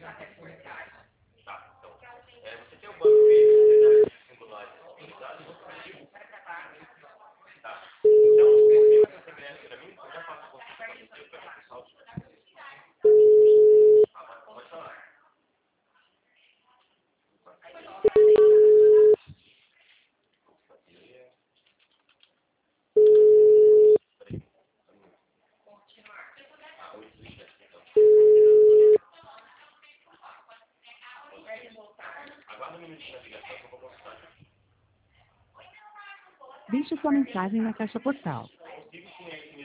Tá, então. Você tem o banco de singulares utilizado, você vai ter. Tá. Então, confirma essa semelhança para mim, eu já faço a consulta para você, para o pessoal. Pode falar. Aguarda um minutinho na ligação que eu vou consultar. Deixe sua mensagem na caixa postal.